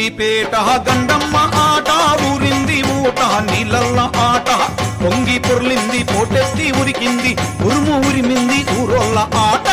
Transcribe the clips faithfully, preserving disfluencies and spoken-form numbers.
గండిపేట గండమ్మ ఆట ఊరింది ఊట నీళ్ళల్ల ఆట పొంగి పొర్లింది పోటెత్తి ఉరికింది ఉరుము ఉరిమింది ఊరోళ్ళ ఆట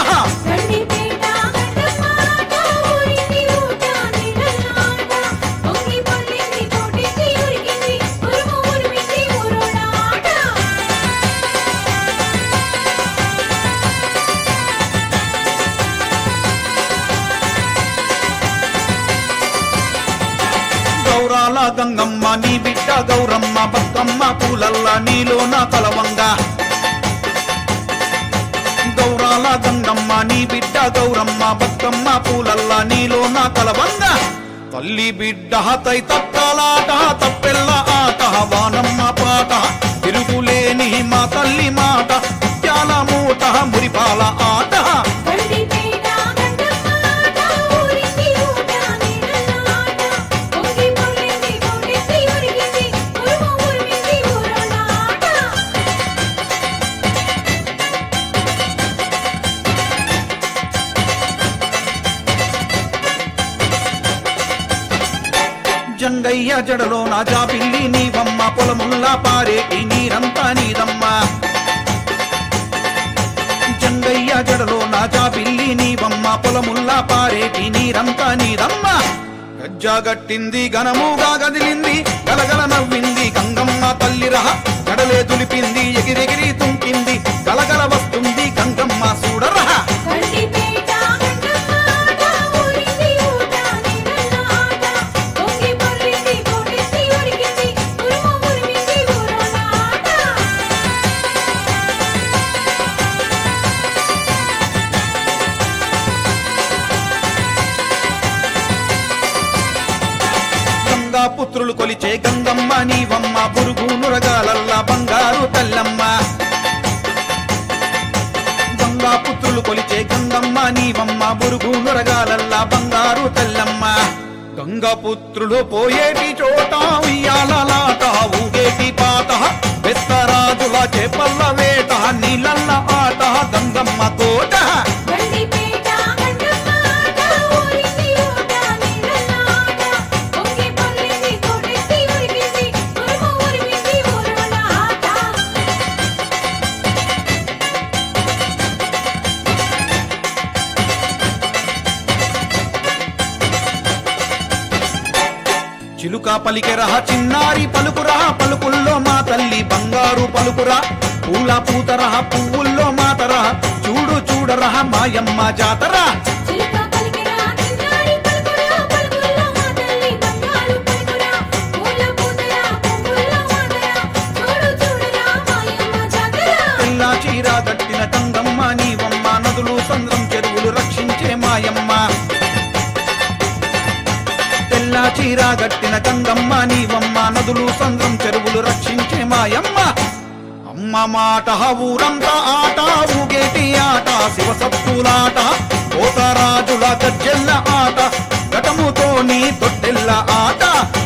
గౌరాల గంగమ్మ నీ బిడ్డ గౌరమ్మ బతుకమ్మ పూలల్ల నీలోన కలవంగా గౌరాల గంగమ్మ నీ బిడ్డ గౌరమ్మ బతుకమ్మ పూలల్ల నీలోన కలవంగా తల్లి బిడ్డ తై తక్కలాట తప్పెల్ల ఆట వానమ్మ పాట తిరుగులేని మా తల్లి మాట ముత్యాల మూట మురిపాల ఆట జంగయ్య జడలో నా జాబిల్లి నీవమ్మ పొలముల్లా పారేటి నీరంతా నీదమ్మ జంగయ్య జడలో నా జాబిల్లి నీవమ్మ పొలముల్లా పారేటి నీరంతా నీదమ్మ గజ్జాగట్టింది ఘనముగా గదిలింది గలగల నవ్వింది గంగమ్మ తల్లిరహ జడలే దులిపింది ఎగిరెగిరి తుంకింది గలగల వస్తుంది గంగమ్మ చూడరహ పుత్రులు కొలిచే గంగమ్మ నీవమ్మ బురుగు నురగాలల్లా బంగారు తల్లమ్మ గంగా పుత్రులు కొలిచే గంగమ్మ నీవమ్మ బురుగు నురగాలల్లా బంగారు తల్లమ్మ గంగా పుత్రులు పోయేటి చోట ఉయ్యాలలాట ఊగేటి పాట బెస్తరాజుల చేపల్ల వేట నీళ్ళల్ల ఆట గంగమ్మ తోట చిలుక పలికెరహ చిన్నారి పలుకురా పలుకుల్లో మా తల్లి బంగారు పలుకురా పూల పూతరహ పువ్వుల్లో మాతరహ చూడు చూడరహ మాయమ్మ జాతర తెల్లా చీర కట్టిన గంగమ్మ నీవమ్మ నదులు సంద్రం చెరువులు రక్షించే మాయమ్మ తెల్లా చీర గట్టిన గంగమ్మ నీవమ్మ నదులు సంద్రం చెరువులు రక్షించే మాయమ్మ అమ్మ మాట ఊరంతా ఆట ఊగేటి ఆట శివసత్తులాట కోతరాజుల గజ్జెల్ల ఆట ఘటముతో నీ తొట్టెల్ల ఆట